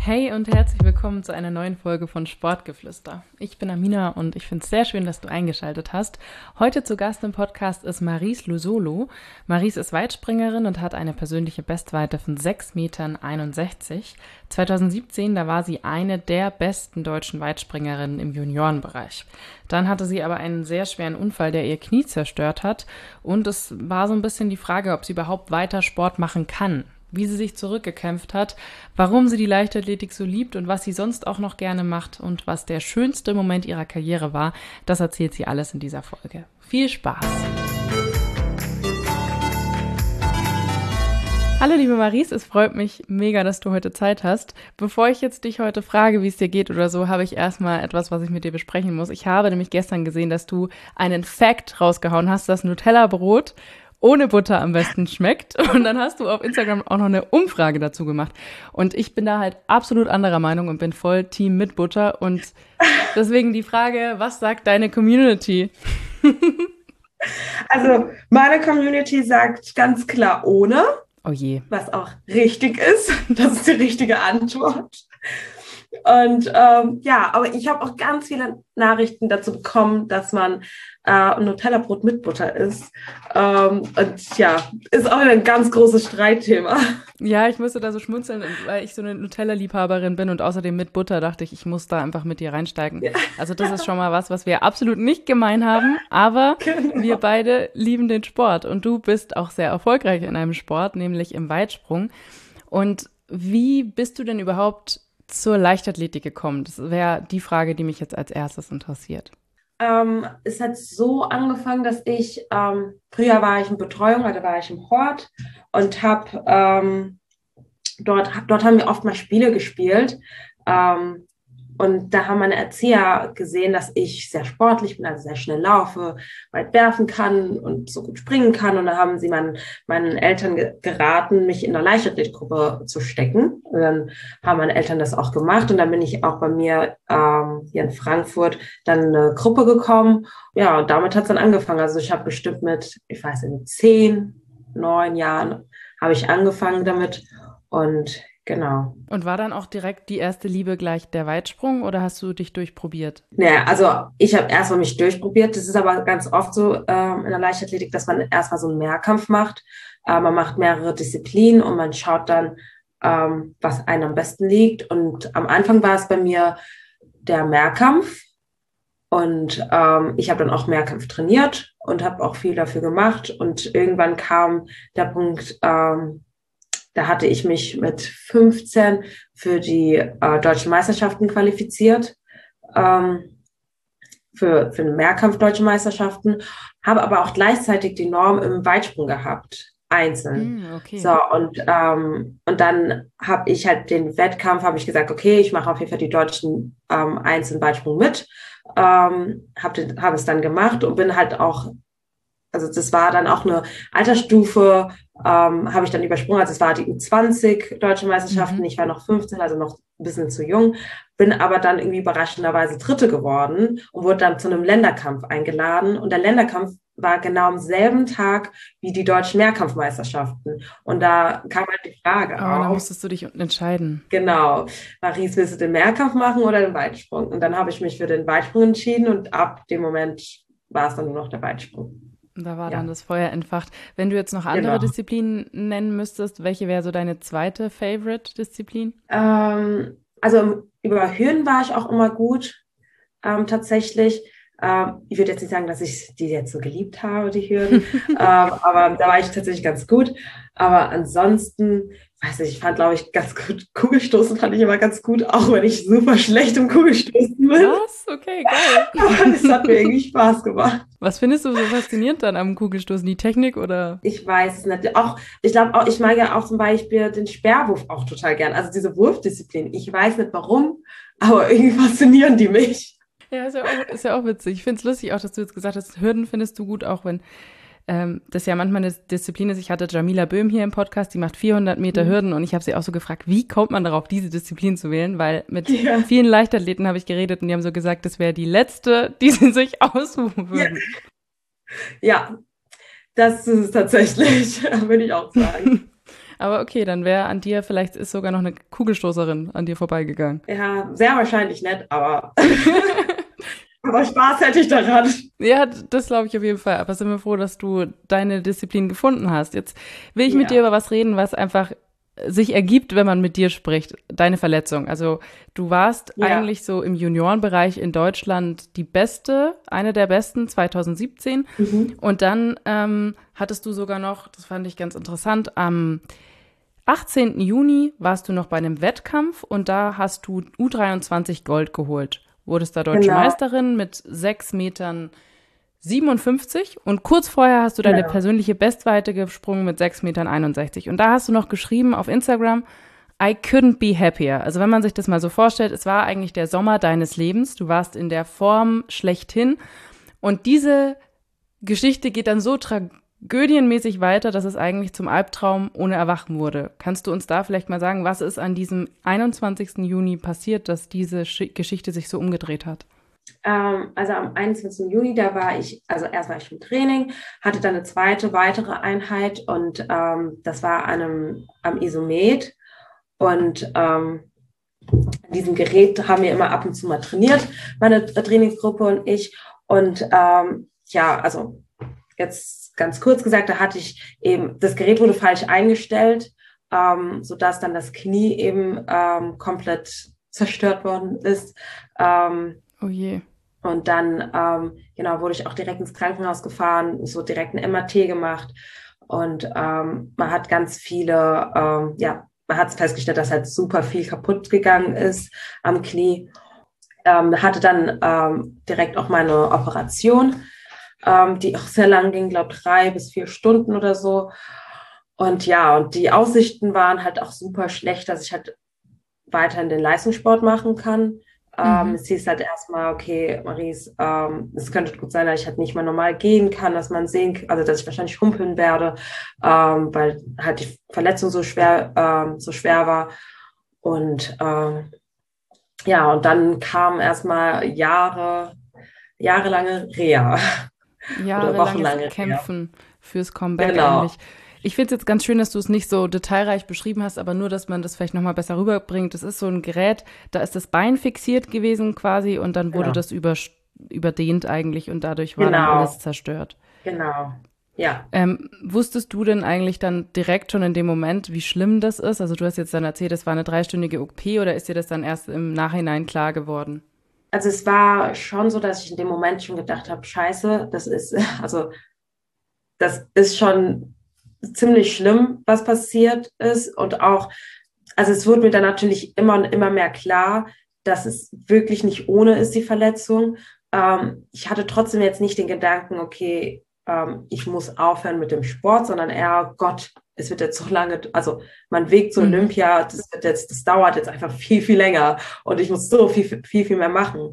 Hey und herzlich willkommen zu einer neuen Folge von Sportgeflüster. Ich bin Amina und ich finde es sehr schön, dass du eingeschaltet hast. Heute zu Gast im Podcast ist Maryse Lusolo. Maryse ist Weitspringerin und hat eine persönliche Bestweite von 6,61 Metern. 2017, da war sie eine der besten deutschen Weitspringerinnen im Juniorenbereich. Dann hatte sie aber einen sehr schweren Unfall, der ihr Knie zerstört hat. Und es war so ein bisschen die Frage, ob sie überhaupt weiter Sport machen kann. Wie sie sich zurückgekämpft hat, warum sie die Leichtathletik so liebt und was sie sonst auch noch gerne macht und was der schönste Moment ihrer Karriere war, das erzählt sie alles in dieser Folge. Viel Spaß! Hallo liebe Maryse, es freut mich mega, dass du heute Zeit hast. Bevor ich jetzt dich heute frage, wie es dir geht oder so, habe ich erstmal etwas, was ich mit dir besprechen muss. Ich habe nämlich gestern gesehen, dass du einen Fact rausgehauen hast, dass Nutella-Brot ohne Butter am besten schmeckt. Und dann hast du auf Instagram auch noch eine Umfrage dazu gemacht. Und ich bin da halt absolut anderer Meinung und bin voll Team mit Butter. Und deswegen die Frage, was sagt deine Community? Also meine Community sagt ganz klar ohne, Oh je. was auch richtig ist. Das ist die richtige Antwort. Und aber ich habe auch ganz viele Nachrichten dazu bekommen, dass man Nutella-Brot mit Butter isst. Und ja, ist auch ein ganz großes Streitthema. Ja, ich musste da so schmunzeln, weil ich so eine Nutella-Liebhaberin bin und außerdem mit Butter dachte ich muss da einfach mit dir reinsteigen. Ja. Also das ist schon mal was wir absolut nicht gemein haben, aber Genau. wir beide lieben den Sport und du bist auch sehr erfolgreich in einem Sport, nämlich im Weitsprung. Und wie bist du denn überhaupt zur Leichtathletik gekommen? Das wäre die Frage, die mich jetzt als erstes interessiert. Es hat so angefangen, dass früher war ich in Betreuung, also war ich im Hort und dort haben wir oft mal Spiele gespielt. Und da haben meine Erzieher gesehen, dass ich sehr sportlich bin, also sehr schnell laufe, weit werfen kann und so gut springen kann. Und da haben sie meinen Eltern geraten, mich in der Leichtathletikgruppe zu stecken. Und dann haben meine Eltern das auch gemacht. Und dann bin ich auch bei mir hier in Frankfurt dann in eine Gruppe gekommen. Ja, und damit hat es dann angefangen. Also ich habe bestimmt ich weiß nicht, 10, 9 Jahren habe ich angefangen damit. Und genau. Und war dann auch direkt die erste Liebe gleich der Weitsprung oder hast du dich durchprobiert? Naja, also ich habe erstmal mich durchprobiert. Das ist aber ganz oft so in der Leichtathletik, dass man erstmal so einen Mehrkampf macht. Man macht mehrere Disziplinen und man schaut dann, was einem am besten liegt. Und am Anfang war es bei mir der Mehrkampf. Und ich habe dann auch Mehrkampf trainiert und habe auch viel dafür gemacht. Und irgendwann kam der Punkt, da hatte ich mich mit 15 für die deutschen Meisterschaften qualifiziert, für eine Mehrkampf deutsche Meisterschaften, habe aber auch gleichzeitig die Norm im Weitsprung gehabt, einzeln. Okay. So, und dann habe ich halt den Wettkampf, habe ich gesagt, okay, ich mache auf jeden Fall die deutschen einzelnen Weitsprung mit, habe es dann gemacht und bin halt auch, also das war dann auch eine Altersstufe, habe ich dann übersprungen. Also es war die U20 Deutsche Meisterschaften. Ich war noch 15, also noch ein bisschen zu jung. Bin aber dann irgendwie überraschenderweise Dritte geworden und wurde dann zu einem Länderkampf eingeladen. Und der Länderkampf war genau am selben Tag wie die deutschen Mehrkampfmeisterschaften. Und da kam halt die Frage Da auf. musstest du dich entscheiden. Genau. Maryse, willst du den Mehrkampf machen oder den Weitsprung? Und dann habe ich mich für den Weitsprung entschieden und ab dem Moment war es dann nur noch der Weitsprung. Da war Ja. dann das Feuer entfacht. Wenn du jetzt noch andere Genau. Disziplinen nennen müsstest, welche wäre so deine zweite Favorite-Disziplin? Also über Hürden war ich auch immer gut, tatsächlich. Ich würde jetzt nicht sagen, dass ich die jetzt so geliebt habe, die Hürden, aber da war ich tatsächlich ganz gut. Aber ansonsten, weiß nicht, ich fand, glaube ich, ganz gut, Kugelstoßen fand ich immer ganz gut, auch wenn ich super schlecht im Kugelstoßen bin. Was? Okay, geil. Aber es hat mir irgendwie Spaß gemacht. Was findest du so faszinierend dann am Kugelstoßen? Die Technik oder? Ich weiß es nicht. Ich glaube auch, ich mag ja auch zum Beispiel den Speerwurf auch total gern. Also diese Wurfdisziplin. Ich weiß nicht warum, aber irgendwie faszinieren die mich. Ja, ist ja auch witzig. Ich finde es lustig auch, dass du jetzt gesagt hast, Hürden findest du gut, auch wenn das ja manchmal eine Disziplin ist. Ich hatte Jamila Böhm hier im Podcast, die macht 400 Meter Hürden und ich habe sie auch so gefragt, wie kommt man darauf, diese Disziplin zu wählen? Weil mit vielen Leichtathleten habe ich geredet und die haben so gesagt, das wäre die letzte, die sie sich aussuchen würden. Ja, das ist es tatsächlich, würde ich auch sagen. Aber okay, dann wäre an dir, vielleicht ist sogar noch eine Kugelstoßerin an dir vorbeigegangen. Ja, sehr wahrscheinlich nicht, aber, aber Spaß hätte ich daran. Ja, das glaube ich auf jeden Fall. Aber sind wir froh, dass du deine Disziplin gefunden hast. Jetzt will ich mit dir Ja, über was reden, was einfach sich ergibt, wenn man mit dir spricht. Deine Verletzung. Also du warst ja. eigentlich so im Juniorenbereich in Deutschland die Beste, eine der Besten 2017. Mhm. Und dann hattest du sogar noch, das fand ich ganz interessant, am 18. Juni warst du noch bei einem Wettkampf und da hast du U23 Gold geholt. Wurdest da deutsche Genau, Meisterin mit 6,57 Metern 57 und kurz vorher hast du deine genau. persönliche Bestweite gesprungen mit 6,61 Metern. Und da hast du noch geschrieben auf Instagram, I couldn't be happier. Also wenn man sich das mal so vorstellt, es war eigentlich der Sommer deines Lebens. Du warst in der Form schlechthin. Und diese Geschichte geht dann so tragödienmäßig weiter, dass es eigentlich zum Albtraum ohne Erwachen wurde. Kannst du uns da vielleicht mal sagen, was ist an diesem 21. Juni passiert, dass diese Geschichte sich so umgedreht hat? Also am 21. Juni, da war ich, also erst war ich im Training, hatte dann eine weitere Einheit und das war am Isomed. Und an diesem Gerät haben wir immer ab und zu mal trainiert, meine Trainingsgruppe und ich. Und ja, also jetzt ganz kurz gesagt, da hatte ich eben, das Gerät wurde falsch eingestellt, sodass dann das Knie eben komplett zerstört worden ist. Oh je. Und dann genau, wurde ich auch direkt ins Krankenhaus gefahren, so direkt ein MRT gemacht. Und man hat ganz viele, ja, man hat festgestellt, dass halt super viel kaputt gegangen ist am Knie. Hatte dann direkt auch meine Operation, die auch sehr lang ging, glaube 3 bis 4 Stunden oder so. Und ja, und die Aussichten waren halt auch super schlecht, dass ich halt weiterhin den Leistungssport machen kann. Mhm. Es hieß halt erstmal, okay, Maries, es könnte gut sein, dass ich halt nicht mehr normal gehen kann, dass man sehen, also dass ich wahrscheinlich humpeln werde, weil halt die Verletzung so schwer war. Und ja, und dann kam erstmal jahrelange Reha oder Jahrelanges wochenlange Reha. Kämpfen fürs Comeback Genau, eigentlich. Ich finde es jetzt ganz schön, dass du es nicht so detailreich beschrieben hast, aber nur, dass man das vielleicht nochmal besser rüberbringt. Das ist so ein Gerät, da ist das Bein fixiert gewesen quasi und dann wurde genau, das überdehnt eigentlich und dadurch war dann alles genau, zerstört. genau. Ja. Wusstest du denn eigentlich dann direkt schon in dem Moment, wie schlimm das ist? Also du hast jetzt dann erzählt, es war eine 3-stündige OP oder ist dir das dann erst im Nachhinein klar geworden? Also es war schon so, dass ich in dem Moment schon gedacht habe, Scheiße, also das ist schon ziemlich schlimm, was passiert ist. Und auch, also es wurde mir dann natürlich immer und immer mehr klar, dass es wirklich nicht ohne ist, die Verletzung. Ich hatte trotzdem jetzt nicht den Gedanken, okay, ich muss aufhören mit dem Sport, sondern eher, Gott, es wird jetzt so lange, also mein Weg zu Mhm. Olympia, das dauert jetzt einfach viel, viel länger und ich muss so viel mehr machen.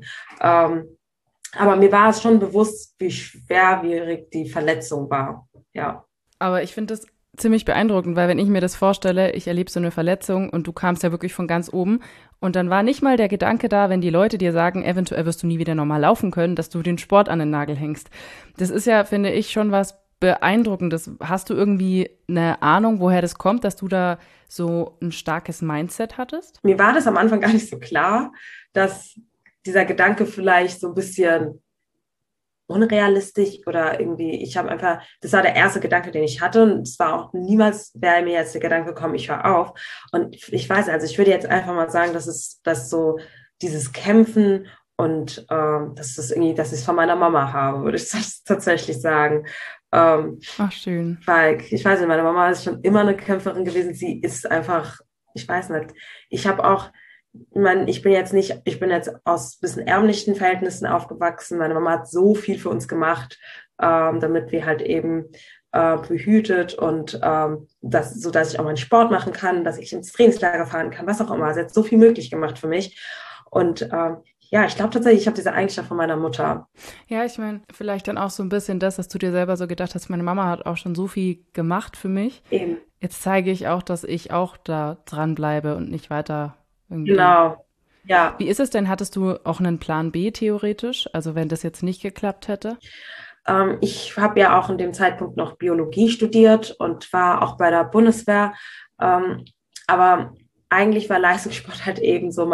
Aber mir war es schon bewusst, wie schwerwierig die Verletzung war. Ja, Aber ich finde das ziemlich beeindruckend, weil wenn ich mir das vorstelle, ich erlebe so eine Verletzung und du kamst ja wirklich von ganz oben und dann war nicht mal der Gedanke da, wenn die Leute dir sagen, eventuell wirst du nie wieder normal laufen können, dass du den Sport an den Nagel hängst. Das ist ja, finde ich, schon was Beeindruckendes. Hast du irgendwie eine Ahnung, woher das kommt, dass du da so ein starkes Mindset hattest? mir war das am Anfang gar nicht so klar, dass dieser Gedanke vielleicht so ein bisschen unrealistisch oder irgendwie, ich habe einfach, das war der erste Gedanke, den ich hatte und es war auch niemals, wäre mir jetzt der Gedanke gekommen, ich höre auf. Und ich weiß, also ich würde jetzt einfach mal sagen, dass so dieses Kämpfen und dass ich es von meiner Mama habe, würde ich tatsächlich sagen. Ähm, Ach, schön. Weil, ich weiß nicht, meine Mama ist schon immer eine Kämpferin gewesen. Sie ist einfach, ich weiß nicht, ich habe auch, ich meine, ich bin jetzt aus ein bisschen ärmlichen Verhältnissen aufgewachsen. Meine Mama hat so viel für uns gemacht, damit wir halt eben behütet und so dass ich auch meinen Sport machen kann, dass ich ins Trainingslager fahren kann, was auch immer. Sie hat so viel möglich gemacht für mich. Und ja, ich glaube tatsächlich, ich habe diese Eigenschaft von meiner Mutter. Ja, ich meine, vielleicht dann auch so ein bisschen das, dass du dir selber so gedacht hast, meine Mama hat auch schon so viel gemacht für mich. Eben. Jetzt zeige ich auch, dass ich auch da dranbleibe und nicht weiter irgendwie. Genau. Ja. Wie ist es denn? Hattest du auch einen Plan B theoretisch? Also wenn das jetzt nicht geklappt hätte? Ich habe ja auch in dem Zeitpunkt noch Biologie studiert und war auch bei der Bundeswehr. Aber eigentlich war Leistungssport halt eben so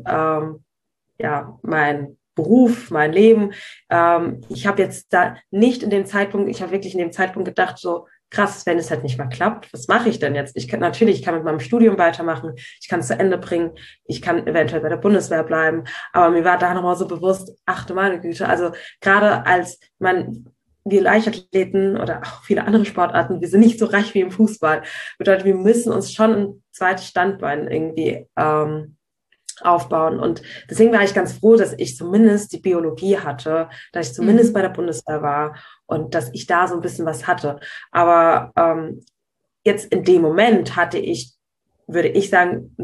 mein Beruf, mein Leben. Ich habe jetzt da nicht in dem Zeitpunkt, ich habe wirklich in dem Zeitpunkt gedacht, so krass, wenn es halt nicht mal klappt, was mache ich denn jetzt? Ich kann mit meinem Studium weitermachen, ich kann es zu Ende bringen, ich kann eventuell bei der Bundeswehr bleiben, aber mir war da nochmal so bewusst, ach du meine Güte, also gerade als wir Leichtathleten oder auch viele andere Sportarten, wir sind nicht so reich wie im Fußball. Bedeutet, wir müssen uns schon ein zweites Standbein irgendwie aufbauen. Und deswegen war ich ganz froh, dass ich zumindest die Biologie hatte, dass ich zumindest bei der Bundeswehr war und dass ich da so ein bisschen was hatte. Aber jetzt in dem Moment hatte ich, würde ich sagen,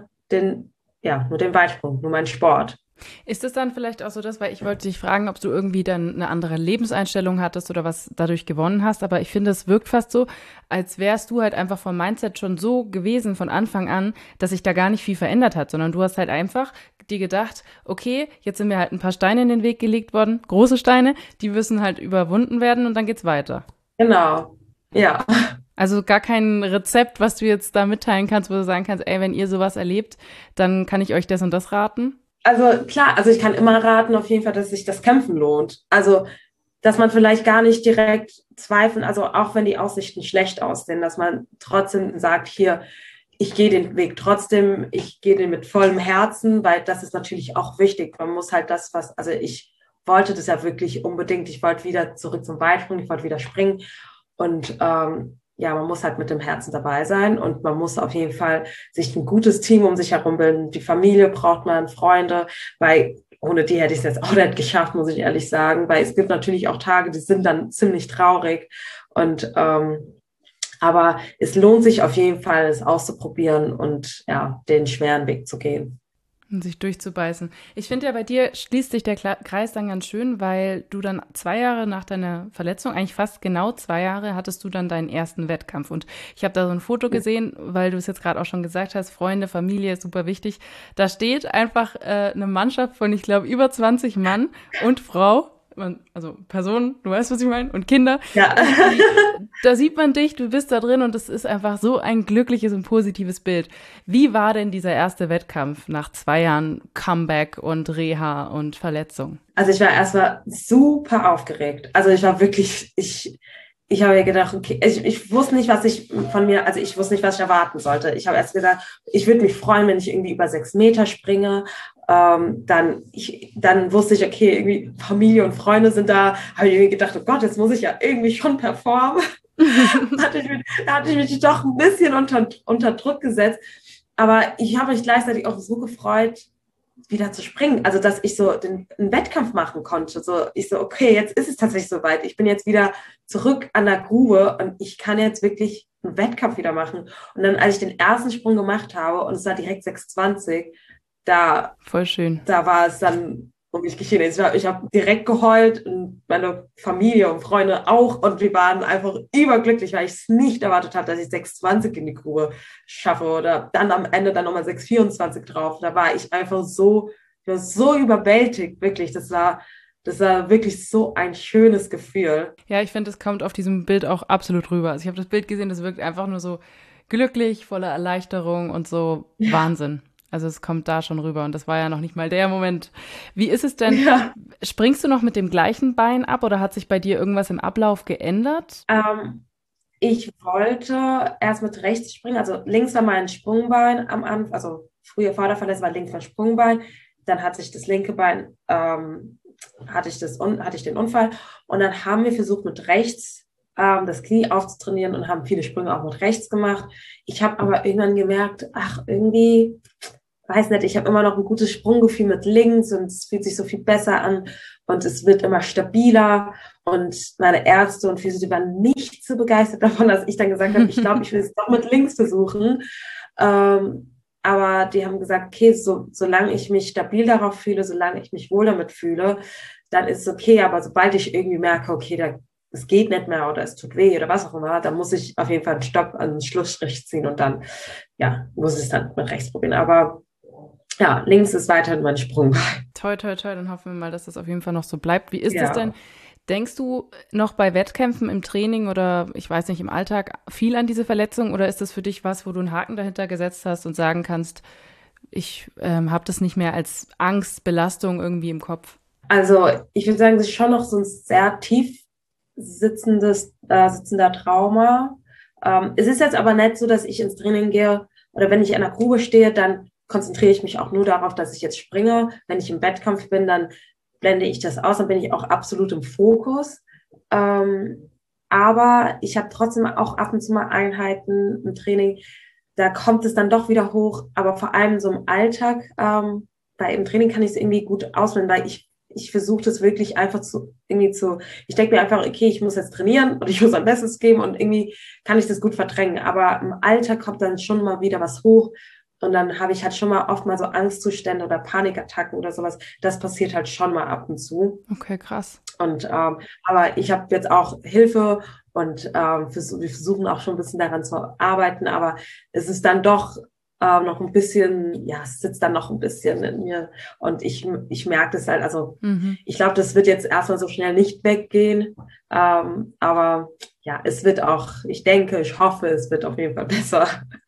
nur den Weitsprung, nur meinen Sport. Ist es dann vielleicht auch so das, weil ich wollte dich fragen, ob du irgendwie dann eine andere Lebenseinstellung hattest oder was dadurch gewonnen hast, aber ich finde, es wirkt fast so, als wärst du halt einfach vom Mindset schon so gewesen von Anfang an, dass sich da gar nicht viel verändert hat, sondern du hast halt einfach dir gedacht, okay, jetzt sind mir halt ein paar Steine in den Weg gelegt worden, große Steine, die müssen halt überwunden werden und dann geht's weiter. Genau. Ja. Also gar kein Rezept, was du jetzt da mitteilen kannst, wo du sagen kannst, ey, wenn ihr sowas erlebt, dann kann ich euch das und das raten. Also klar, also ich kann immer raten auf jeden Fall, dass sich das Kämpfen lohnt. Also, dass man vielleicht gar nicht direkt zweifeln, also auch wenn die Aussichten schlecht aussehen, dass man trotzdem sagt, hier, ich gehe den Weg trotzdem, ich gehe den mit vollem Herzen, weil das ist natürlich auch wichtig. Man muss halt also ich wollte das ja wirklich unbedingt. Ich wollte wieder zurück zum Weitsprung, ich wollte wieder springen und ja, man muss halt mit dem Herzen dabei sein und man muss auf jeden Fall sich ein gutes Team um sich herum bilden. Die Familie braucht man, Freunde, weil ohne die hätte ich es jetzt auch nicht geschafft, muss ich ehrlich sagen, weil es gibt natürlich auch Tage, die sind dann ziemlich traurig und aber es lohnt sich auf jeden Fall, es auszuprobieren und ja, den schweren Weg zu gehen. Und sich durchzubeißen. Ich finde ja, bei dir schließt sich der Kreis dann ganz schön, weil du dann 2 Jahre nach deiner Verletzung, eigentlich fast genau 2 Jahre, hattest du dann deinen ersten Wettkampf. Und ich habe da so ein Foto gesehen, weil du es jetzt gerade auch schon gesagt hast, Freunde, Familie ist super wichtig. Da steht einfach eine Mannschaft von, ich glaube, über 20 Mann und Frau, also Personen, du weißt, was ich meine, und Kinder. Ja. Da sieht man dich, du bist da drin und es ist einfach so ein glückliches und positives Bild. Wie war denn dieser erste Wettkampf nach 2 Jahren Comeback und Reha und Verletzung? Also ich war erstmal super aufgeregt. Also ich war wirklich, ich habe mir gedacht, okay, ich wusste nicht, ich wusste nicht, was ich erwarten sollte. Ich habe erst gedacht, ich würde mich freuen, wenn ich irgendwie über 6 Meter springe. Dann wusste ich, okay, irgendwie Familie und Freunde sind da. Habe ich irgendwie gedacht, oh Gott, jetzt muss ich ja irgendwie schon performen. Da hatte ich mich doch ein bisschen unter Druck gesetzt. Aber ich habe mich gleichzeitig auch so gefreut, wieder zu springen. Also, dass ich so einen Wettkampf machen konnte. So, ich so, okay, jetzt ist es tatsächlich soweit. Ich bin jetzt wieder zurück an der Grube und ich kann jetzt wirklich einen Wettkampf wieder machen. Und dann, als ich den ersten Sprung gemacht habe und es war direkt 6,20, da, Voll schön. da war es dann um mich geschehen. Ich hab direkt geheult und meine Familie und Freunde auch und wir waren einfach überglücklich, weil ich es nicht erwartet habe, dass ich 6,20 in die Grube schaffe oder dann am Ende dann nochmal 6,24 drauf. Da war ich war so überwältigt, wirklich. Das war wirklich so ein schönes Gefühl. Ja, ich finde, es kommt auf diesem Bild auch absolut rüber. Also ich habe das Bild gesehen, das wirkt einfach nur so glücklich, voller Erleichterung und so Ja, Wahnsinn. Also es kommt da schon rüber und das war ja noch nicht mal der Moment. Wie ist es denn? ja. Springst du noch mit dem gleichen Bein ab oder hat sich bei dir irgendwas im Ablauf geändert? Ich wollte erst mit rechts springen, also links war mein Sprungbein am Anfang, also früher vor der Verletzung war links mein Sprungbein, dann hat sich das linke Bein, hatte ich den Unfall und dann haben wir versucht mit rechts das Knie aufzutrainieren und haben viele Sprünge auch mit rechts gemacht. Ich habe aber irgendwann gemerkt, ach irgendwie, weiß nicht, ich habe immer noch ein gutes Sprunggefühl mit links und es fühlt sich so viel besser an und es wird immer stabiler. Und meine Ärzte und Physio, die waren nicht so begeistert davon, dass ich dann gesagt habe, ich glaube, ich will es doch mit links versuchen. Aber die haben gesagt, okay, solange ich mich stabil darauf fühle, solange ich mich wohl damit fühle, dann ist es okay. Aber sobald ich irgendwie merke, okay, es geht nicht mehr oder es tut weh oder was auch immer, dann muss ich auf jeden Fall einen Stopp, einen Schlussstrich ziehen und dann, ja, muss ich es dann mit rechts probieren. Aber ja, links ist weiterhin mein Sprungbein. Toi, toi, toi, dann hoffen wir mal, dass das auf jeden Fall noch so bleibt. Wie ist es Ja. denn? Denkst du noch bei Wettkämpfen im Training oder ich weiß nicht, im Alltag viel an diese Verletzung oder ist das für dich was, wo du einen Haken dahinter gesetzt hast und sagen kannst, ich habe das nicht mehr als Angst, Belastung irgendwie im Kopf? Also ich würde sagen, es ist schon noch so ein sehr tief sitzender Trauma. Es ist jetzt aber nicht so, dass ich ins Training gehe oder wenn ich in der Grube stehe, dann konzentriere ich mich auch nur darauf, dass ich jetzt springe. Wenn ich im Wettkampf bin, dann blende ich das aus, dann bin ich auch absolut im Fokus. Aber ich habe trotzdem auch ab und zu mal Einheiten im Training, da kommt es dann doch wieder hoch, aber vor allem so im Alltag, bei im Training kann ich es irgendwie gut ausblenden, weil ich versuche das wirklich einfach ich denke mir einfach, okay, ich muss jetzt trainieren und ich muss mein Bestes geben und irgendwie kann ich das gut verdrängen. Aber im Alltag kommt dann schon mal wieder was hoch und dann habe ich halt schon mal oft mal so Angstzustände oder Panikattacken oder sowas. Das passiert halt schon mal ab und zu. Okay, krass. Und aber ich habe jetzt auch Hilfe und wir versuchen auch schon ein bisschen daran zu arbeiten, aber es ist dann doch noch ein bisschen, ja, es sitzt dann noch ein bisschen in mir und ich merke das halt, also Mhm. ich glaube, das wird jetzt erstmal so schnell nicht weggehen, aber ja, es wird auch, ich denke, ich hoffe, es wird auf jeden Fall besser.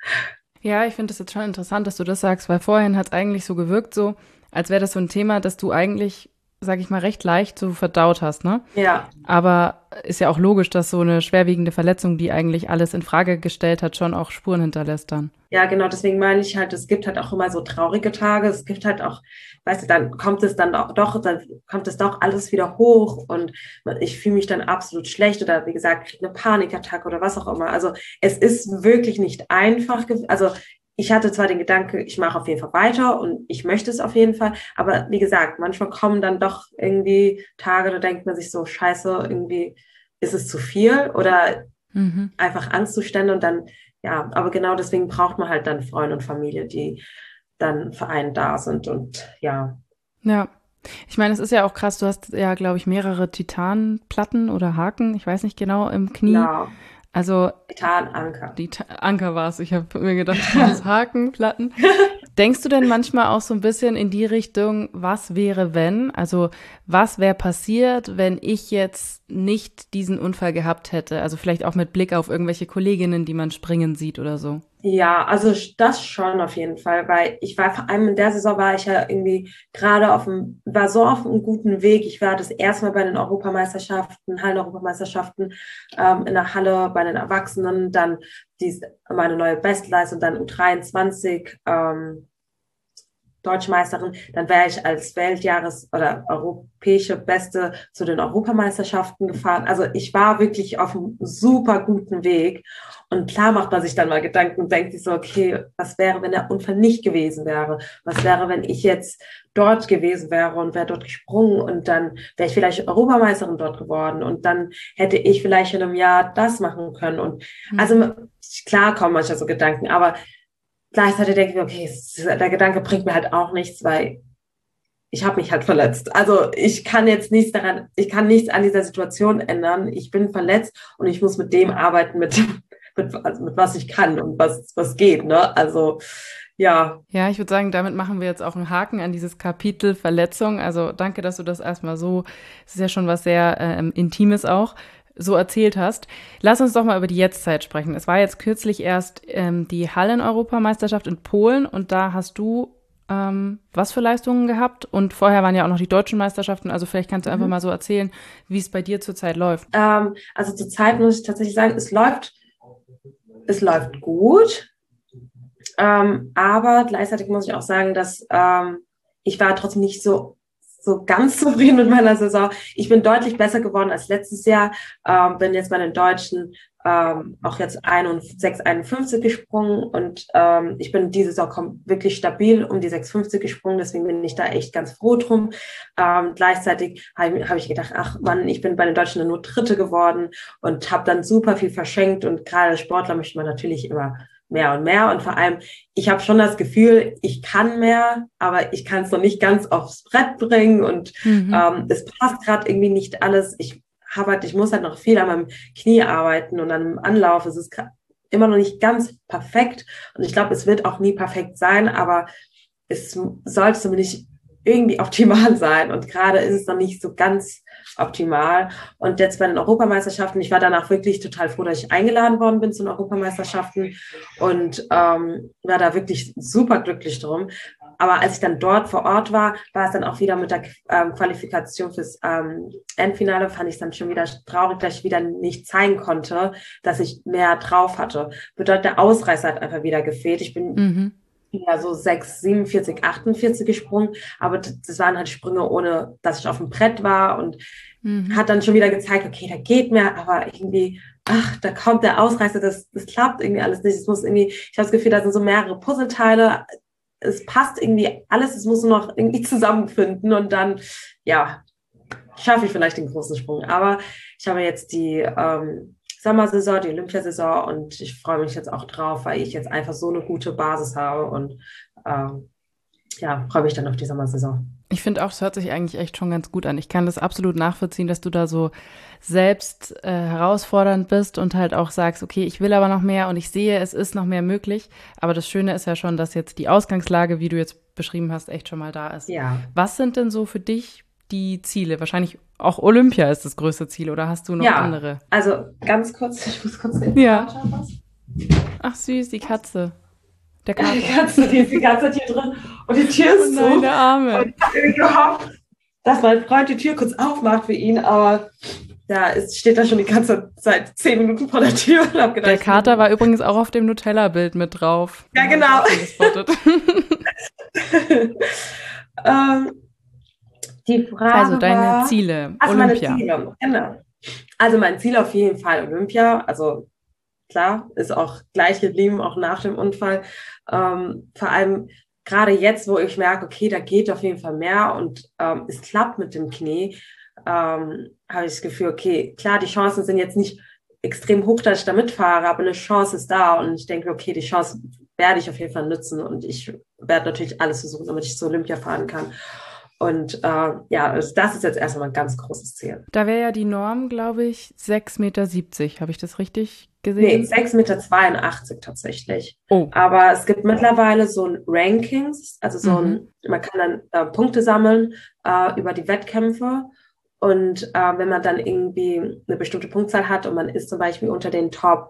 Ja, ich finde es jetzt schon interessant, dass du das sagst, weil vorhin hat es eigentlich so gewirkt, so als wäre das so ein Thema, das du eigentlich, sag ich mal, recht leicht so verdaut hast, ne? Ja. Aber ist ja auch logisch, dass so eine schwerwiegende Verletzung, die eigentlich alles in Frage gestellt hat, schon auch Spuren hinterlässt dann. Ja, genau, deswegen meine ich halt, es gibt halt auch immer so traurige Tage. Es gibt halt auch, weißt du, dann kommt es doch alles wieder hoch und ich fühle mich dann absolut schlecht oder wie gesagt, kriege eine Panikattacke oder was auch immer. Also es ist wirklich nicht einfach. Also ich hatte zwar den Gedanke, ich mache auf jeden Fall weiter und ich möchte es auf jeden Fall, aber wie gesagt, manchmal kommen dann doch irgendwie Tage, da denkt man sich so, scheiße, irgendwie ist es zu viel oder Mhm. einfach Angstzustände und dann, ja, aber genau deswegen braucht man halt dann Freunde und Familie, die dann für einen da sind und ja, Ja. Ich meine, es ist ja auch krass, du hast ja, glaube ich, mehrere Titanplatten oder Haken, ich weiß nicht genau, im Knie. genau, Also Titananker. die Anker war es. Ich habe mir gedacht, waren es Hakenplatten. Denkst du denn manchmal auch so ein bisschen in die Richtung, was wäre, wenn? Also, was wäre passiert, wenn ich jetzt nicht diesen Unfall gehabt hätte? Also vielleicht auch mit Blick auf irgendwelche Kolleginnen, die man springen sieht oder so. Ja, also das schon auf jeden Fall, weil ich war vor allem in der Saison war ich ja irgendwie gerade war so auf einem guten Weg. Ich war das erste Mal bei den Europameisterschaften, Hallen-Europameisterschaften in der Halle bei den Erwachsenen, dann meine neue Bestleistung, dann U23, Deutsche Meisterin, dann wäre ich als oder europäische Beste zu den Europameisterschaften gefahren. Also ich war wirklich auf einem super guten Weg. Und klar macht man sich dann mal Gedanken und denkt sich so, okay, was wäre, wenn der Unfall nicht gewesen wäre? Was wäre, wenn ich jetzt dort gewesen wäre und wäre dort gesprungen und dann wäre ich vielleicht Europameisterin dort geworden und dann hätte ich vielleicht in einem Jahr das machen können. Und Mhm. also klar kommen manchmal so Gedanken, aber gleichzeitig denke ich mir, okay, der Gedanke bringt mir halt auch nichts, weil ich habe mich halt verletzt. Also ich kann nichts an dieser Situation ändern. Ich bin verletzt und ich muss mit dem arbeiten, mit was ich kann und was geht, ne? Also, ja, Ja, ich würde sagen, damit machen wir jetzt auch einen Haken an dieses Kapitel Verletzung. Also danke, dass du das erstmal so, es ist ja schon was sehr Intimes auch, so erzählt hast. Lass uns doch mal über die Jetztzeit sprechen. Es war jetzt kürzlich erst die Hallen-Europameisterschaft in Polen und da hast du was für Leistungen gehabt? Und vorher waren ja auch noch die deutschen Meisterschaften. Also vielleicht kannst du einfach mhm. mal so erzählen, wie es bei dir zurzeit läuft. Also zurzeit muss ich tatsächlich sagen, es läuft gut. Aber gleichzeitig muss ich auch sagen, dass ich war trotzdem nicht so ganz zufrieden mit meiner Saison. Ich bin deutlich besser geworden als letztes Jahr. Bin jetzt bei den Deutschen auch jetzt 6,51 gesprungen und ich bin diese Saison wirklich stabil um die 6,50 gesprungen, deswegen bin ich da echt ganz froh drum. Gleichzeitig hab ich gedacht, ach Mann, ich bin bei den Deutschen nur Dritte geworden und habe dann super viel verschenkt und gerade als Sportler möchte man natürlich immer mehr und mehr und vor allem, ich habe schon das Gefühl, ich kann mehr, aber ich kann es noch nicht ganz aufs Brett bringen und Mhm. es passt gerade irgendwie nicht alles. Ich muss halt noch viel an meinem Knie arbeiten und an meinem Anlauf. Es ist immer noch nicht ganz perfekt und ich glaube, es wird auch nie perfekt sein, aber es sollte zumindest irgendwie optimal sein. Und gerade ist es noch nicht so ganz optimal. Und jetzt bei den Europameisterschaften, ich war danach wirklich total froh, dass ich eingeladen worden bin zu den Europameisterschaften und war da wirklich super glücklich drum. Aber als ich dann dort vor Ort war es dann auch wieder mit der Qualifikation fürs Endfinale, fand ich es dann schon wieder traurig, dass ich wieder nicht zeigen konnte, dass ich mehr drauf hatte. Bedeutet, der Ausreißer hat einfach wieder gefehlt. Ich bin ja so 6, 47, 48 gesprungen, aber das waren halt Sprünge, ohne dass ich auf dem Brett war und hat dann schon wieder gezeigt, okay, da geht mehr, aber irgendwie, da kommt der Ausreißer, das klappt irgendwie alles nicht. Es muss irgendwie, ich habe das Gefühl, da sind so mehrere Puzzleteile, es passt irgendwie alles, es muss nur noch irgendwie zusammenfinden und dann, ja, schaffe ich vielleicht den großen Sprung. Aber ich habe jetzt die Sommersaison, die Olympiasaison und ich freue mich jetzt auch drauf, weil ich jetzt einfach so eine gute Basis habe und ja, freue mich dann auf die Sommersaison. Ich finde auch, es hört sich eigentlich echt schon ganz gut an. Ich kann das absolut nachvollziehen, dass du da so selbst herausfordernd bist und halt auch sagst, okay, ich will aber noch mehr und ich sehe, es ist noch mehr möglich. Aber das Schöne ist ja schon, dass jetzt die Ausgangslage, wie du jetzt beschrieben hast, echt schon mal da ist. Ja. Was sind denn so für dich die Ziele? Wahrscheinlich auch Olympia ist das größte Ziel oder hast du noch andere? Also ganz kurz, ich muss kurz den Kater was. Ach süß, die Katze. Der Kater. Die Katze, die ist die ganze Zeit hier drin und die Tür ist zu. Meine Arme. Und ich habe irgendwie gehofft, dass mein Freund die Tür kurz aufmacht für ihn, aber steht da schon die ganze Zeit 10 Minuten vor der Tür und hab gedacht, der Kater war übrigens auch auf dem Nutella-Bild mit drauf. Ja, genau. Die Frage also deine Ziele, Olympia. Meine Ziele, genau. Also mein Ziel auf jeden Fall Olympia, also klar, ist auch gleich geblieben, auch nach dem Unfall. Vor allem gerade jetzt, wo ich merke, okay, da geht auf jeden Fall mehr und es klappt mit dem Knie, habe ich das Gefühl, okay, klar, die Chancen sind jetzt nicht extrem hoch, dass ich da mitfahre, aber eine Chance ist da und ich denke, okay, die Chance werde ich auf jeden Fall nutzen und ich werde natürlich alles versuchen, damit ich zur Olympia fahren kann. Und also das ist jetzt erstmal ein ganz großes Ziel. Da wäre ja die Norm, glaube ich, 6,70 Meter. Habe ich das richtig gesehen? Nee, 6,82 Meter tatsächlich. Oh. Aber es gibt mittlerweile so ein Rankings, also man kann dann Punkte sammeln über die Wettkämpfe. Und wenn man dann irgendwie eine bestimmte Punktzahl hat und man ist zum Beispiel unter den Top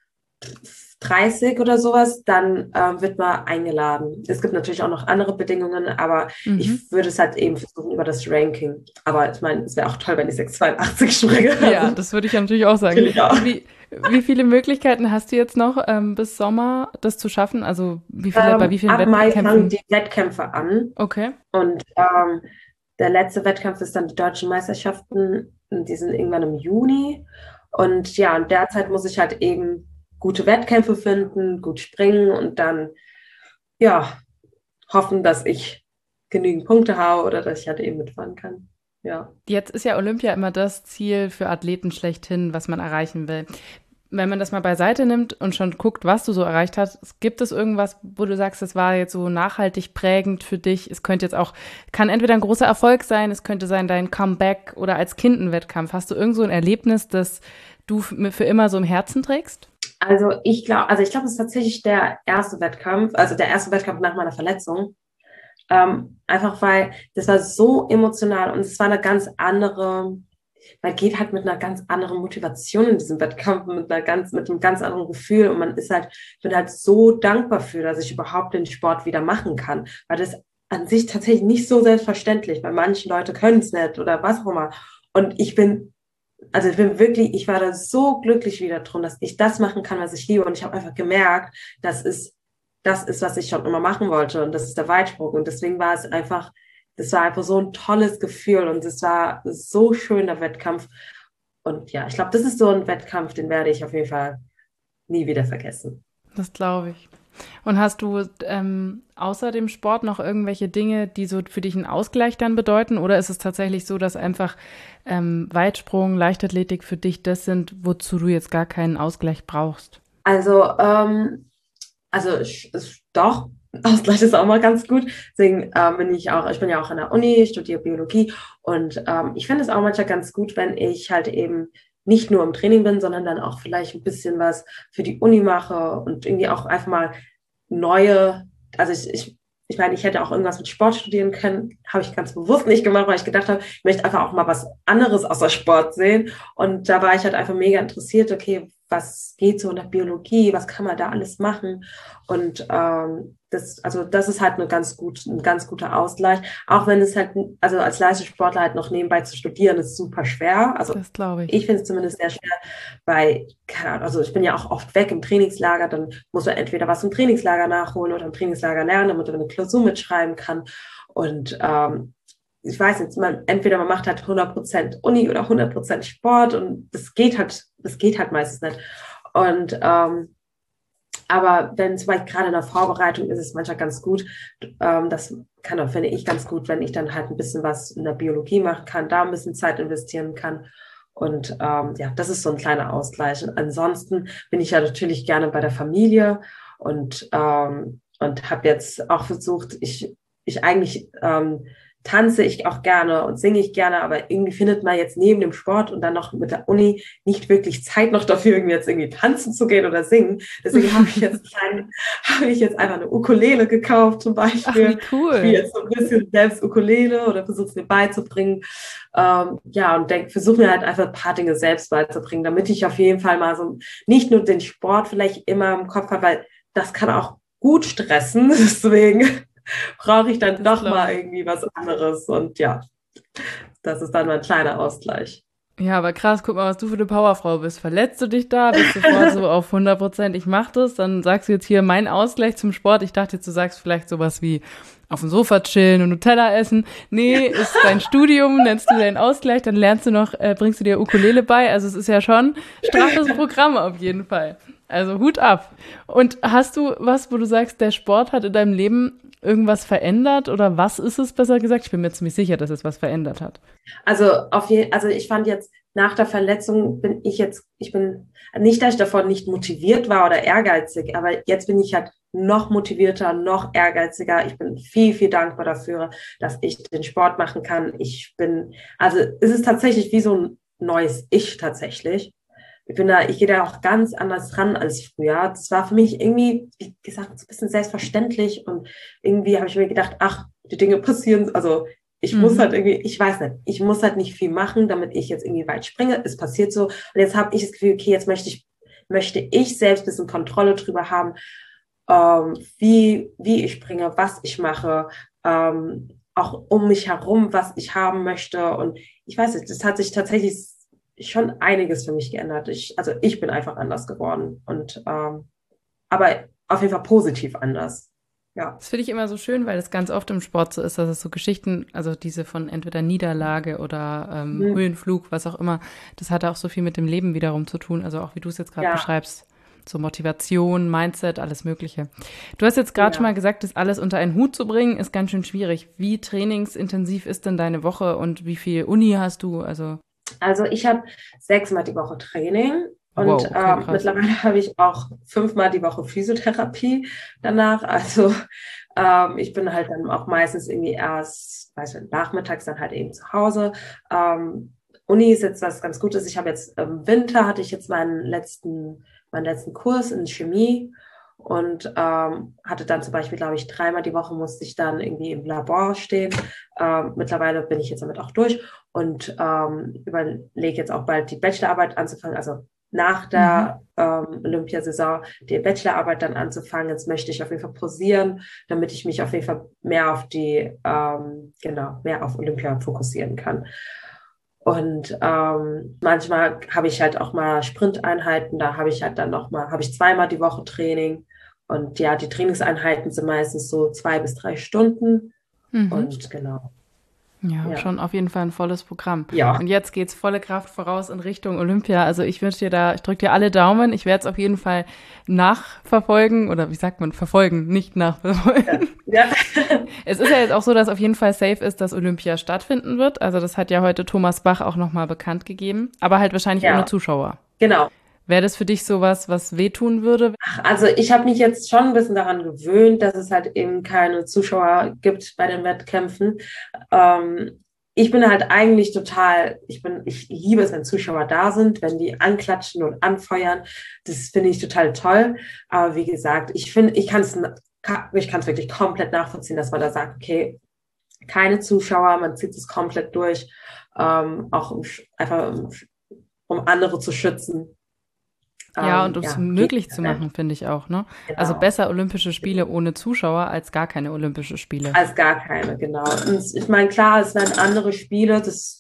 30 oder sowas, dann wird man eingeladen. Es gibt natürlich auch noch andere Bedingungen, aber ich würde es halt eben versuchen über das Ranking. Aber ich meine, es wäre auch toll, wenn ich 6,82 springe. Ja, das würde ich natürlich auch sagen. Natürlich auch. Wie viele Möglichkeiten hast du jetzt noch bis Sommer, das zu schaffen? Also bei wie vielen Wettkämpfen? Ab Mai fangen die Wettkämpfe an. Okay. Und der letzte Wettkampf ist dann die deutschen Meisterschaften. Die sind irgendwann im Juni. Und ja, in der Zeit muss ich halt eben gute Wettkämpfe finden, gut springen und dann, ja, hoffen, dass ich genügend Punkte habe oder dass ich halt eben mitfahren kann. Ja. Jetzt ist ja Olympia immer das Ziel für Athleten schlechthin, was man erreichen will. Wenn man das mal beiseite nimmt und schon guckt, was du so erreicht hast, gibt es irgendwas, wo du sagst, das war jetzt so nachhaltig prägend für dich? Es könnte jetzt auch, kann entweder ein großer Erfolg sein, es könnte sein dein Comeback oder als Kind ein Wettkampf. Hast du irgend so ein Erlebnis, das du für immer so im Herzen trägst? Also ich glaube, es ist tatsächlich der erste Wettkampf nach meiner Verletzung. Einfach weil das war so emotional und es war eine ganz andere, man geht halt mit einer ganz anderen Motivation in diesem Wettkampf, mit einem ganz anderen Gefühl und ich bin halt so dankbar für, dass ich überhaupt den Sport wieder machen kann, weil das an sich tatsächlich nicht so selbstverständlich, weil manche Leute können es nicht oder was auch immer. Und ich war da so glücklich wieder drum, dass ich das machen kann, was ich liebe. Und ich habe einfach gemerkt, das ist, was ich schon immer machen wollte. Und das ist der Weitsprung. Und deswegen das war einfach so ein tolles Gefühl. Und es war so schön, der Wettkampf. Und ja, ich glaube, das ist so ein Wettkampf, den werde ich auf jeden Fall nie wieder vergessen. Das glaube ich. Und hast du außer dem Sport noch irgendwelche Dinge, die so für dich einen Ausgleich dann bedeuten? Oder ist es tatsächlich so, dass einfach Weitsprung, Leichtathletik für dich das sind, wozu du jetzt gar keinen Ausgleich brauchst? Also doch, Ausgleich ist auch mal ganz gut. Deswegen ich bin ja auch an der Uni, studiere Biologie und ich finde es auch manchmal ganz gut, wenn ich halt eben nicht nur im Training bin, sondern dann auch vielleicht ein bisschen was für die Uni mache und irgendwie auch einfach mal ich ich meine, ich hätte auch irgendwas mit Sport studieren können, habe ich ganz bewusst nicht gemacht, weil ich gedacht habe, ich möchte einfach auch mal was anderes außer Sport sehen. Und da war ich halt einfach mega interessiert, okay, was geht so in der Biologie, was kann man da alles machen? Und das ist halt ein ganz guter Ausgleich. Auch wenn es halt, also als Leistungssportler halt noch nebenbei zu studieren, ist super schwer. Also Das glaube ich. ich finde es zumindest sehr schwer, weil, keine Ahnung, also ich bin ja auch oft weg im Trainingslager, dann muss man entweder was im Trainingslager nachholen oder im Trainingslager lernen, damit man eine Klausur mitschreiben kann. Und ich weiß jetzt, entweder man macht halt 100% Uni oder 100% Sport und das geht halt meistens nicht. Und aber wenn zum Beispiel gerade in der Vorbereitung ist es manchmal ganz gut, das finde ich ganz gut, wenn ich dann halt ein bisschen was in der Biologie machen kann, da ein bisschen Zeit investieren kann. Und ja, das ist so ein kleiner Ausgleich. Und ansonsten bin ich ja natürlich gerne bei der Familie und habe jetzt auch versucht, ich eigentlich tanze ich auch gerne und singe ich gerne, aber irgendwie findet man jetzt neben dem Sport und dann noch mit der Uni nicht wirklich Zeit noch dafür, irgendwie tanzen zu gehen oder singen. Deswegen habe ich jetzt einfach eine Ukulele gekauft zum Beispiel. Ach, wie cool. Ich spiele jetzt so ein bisschen selbst Ukulele oder versuche es mir beizubringen. Ja, und versuche mir halt einfach ein paar Dinge selbst beizubringen, damit ich auf jeden Fall mal so nicht nur den Sport vielleicht immer im Kopf habe, weil das kann auch gut stressen. Deswegen brauche ich dann doch mal irgendwie was anderes. Und ja, das ist dann mein kleiner Ausgleich. Ja, aber krass, guck mal, was du für eine Powerfrau bist. Verletzt du dich da, bist sofort so auf 100%, ich mach das, dann sagst du jetzt hier mein Ausgleich zum Sport. Ich dachte jetzt, du sagst vielleicht sowas wie auf dem Sofa chillen und Nutella essen. Nee, ist dein Studium, nennst du deinen Ausgleich, dann lernst du noch, bringst du dir Ukulele bei. Also es ist ja schon straffes Programm auf jeden Fall. Also Hut ab. Und hast du was, wo du sagst, der Sport hat in deinem Leben irgendwas verändert oder was ist es, besser gesagt? Ich bin mir ziemlich sicher, dass es was verändert hat. Also also ich fand jetzt nach der Verletzung ich bin nicht, dass ich davon nicht motiviert war oder ehrgeizig, aber jetzt bin ich halt noch motivierter, noch ehrgeiziger. Ich bin viel, viel dankbar dafür, dass ich den Sport machen kann. Also es ist tatsächlich wie so ein neues Ich tatsächlich. Ich gehe da auch ganz anders ran als früher. Das war für mich irgendwie, wie gesagt, so ein bisschen selbstverständlich und irgendwie habe ich mir gedacht, ach, die Dinge passieren, also ich muss halt irgendwie, ich weiß nicht, ich muss halt nicht viel machen, damit ich jetzt irgendwie weit springe. Es passiert so. Und jetzt habe ich das Gefühl, okay, jetzt möchte ich selbst ein bisschen Kontrolle drüber haben, wie ich springe, was ich mache, auch um mich herum, was ich haben möchte. Und ich weiß nicht, das hat sich tatsächlich schon einiges für mich geändert. Ich bin einfach anders geworden aber auf jeden Fall positiv anders. Ja. Das finde ich immer so schön, weil es ganz oft im Sport so ist, dass es so Geschichten, also diese von entweder Niederlage oder Höhenflug, was auch immer, das hat auch so viel mit dem Leben wiederum zu tun. Also auch wie du es jetzt gerade beschreibst, so Motivation, Mindset, alles Mögliche. Du hast jetzt gerade schon mal gesagt, das alles unter einen Hut zu bringen, ist ganz schön schwierig. Wie trainingsintensiv ist denn deine Woche und wie viel Uni hast du? Also ich habe 6-mal die Woche Training. Und wow, okay, mittlerweile habe ich auch 5-mal die Woche Physiotherapie danach. Also ich bin halt dann auch meistens irgendwie erst, nachmittags dann halt eben zu Hause. Uni ist jetzt was ganz Gutes. Ich habe jetzt im Winter hatte ich jetzt meinen letzten Kurs in Chemie und hatte dann zum Beispiel, glaube ich, 3-mal die Woche musste ich dann irgendwie im Labor stehen. Mittlerweile bin ich jetzt damit auch durch und überlege jetzt auch bald die Bachelorarbeit anzufangen, also nach der Olympiasaison die Bachelorarbeit dann anzufangen. Jetzt möchte ich auf jeden Fall pausieren, damit ich mich auf jeden Fall mehr auf mehr auf Olympia fokussieren kann. Und manchmal habe ich halt auch mal Sprinteinheiten, da habe ich halt dann habe ich 2-mal die Woche Training. Und ja, die Trainingseinheiten sind meistens so 2 bis 3 Stunden. Und genau. Ja, schon auf jeden Fall ein volles Programm. Ja. Und jetzt geht's volle Kraft voraus in Richtung Olympia. Also ich drücke dir alle Daumen. Ich werde es auf jeden Fall nachverfolgen oder wie sagt man, verfolgen, nicht nachverfolgen. Ja. Es ist ja jetzt auch so, dass auf jeden Fall safe ist, dass Olympia stattfinden wird. Also das hat ja heute Thomas Bach auch nochmal bekannt gegeben. Aber halt wahrscheinlich ohne Zuschauer. Genau. Wäre das für dich sowas, was wehtun würde? Also ich habe mich jetzt schon ein bisschen daran gewöhnt, dass es halt eben keine Zuschauer gibt bei den Wettkämpfen. Ich bin halt eigentlich ich liebe es, wenn Zuschauer da sind, wenn die anklatschen und anfeuern. Das finde ich total toll. Aber wie gesagt, ich kann es ich kann es wirklich komplett nachvollziehen, dass man da sagt, okay, keine Zuschauer, man zieht es komplett durch, auch um andere zu schützen. Ja, und um es Ja, möglich zu machen, finde ich auch, ne? Also genau. besser Olympische Spiele ohne Zuschauer als gar keine Olympische Spiele. Als gar keine, genau. Und ich meine, klar, es werden andere Spiele,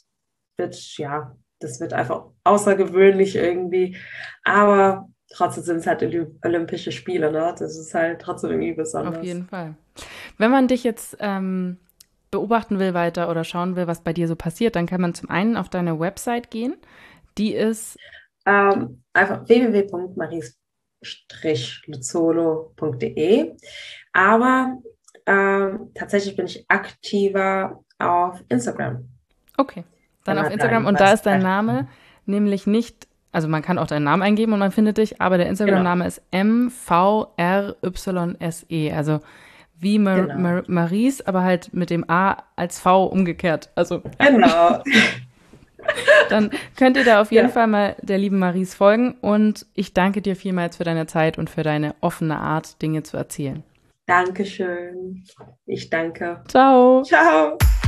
das wird einfach außergewöhnlich irgendwie. Aber trotzdem sind es halt Olympische Spiele, ne? Das ist halt trotzdem irgendwie Auf besonders. jeden Fall. Wenn man dich jetzt beobachten will weiter oder schauen will, was bei dir so passiert, dann kann man zum einen auf deine Website gehen. Die ist, Einfach www.maries-luzolo.de. Aber tatsächlich bin ich aktiver auf Instagram, okay, dann wenn auf man da Instagram und da irgendwas ist dein Name nämlich nicht, also man kann auch deinen Namen eingeben und man findet dich, aber der Genau, Instagram-Name ist MVRYSE, also wie genau, Maries, aber halt mit dem A als V umgekehrt. Also ja, genau. dann könnt ihr da auf jeden Ja, Fall mal der lieben Maries folgen und ich danke dir vielmals für deine Zeit und für deine offene Art, Dinge zu erzählen. danke schön. Ich danke. Ciao! Ciao.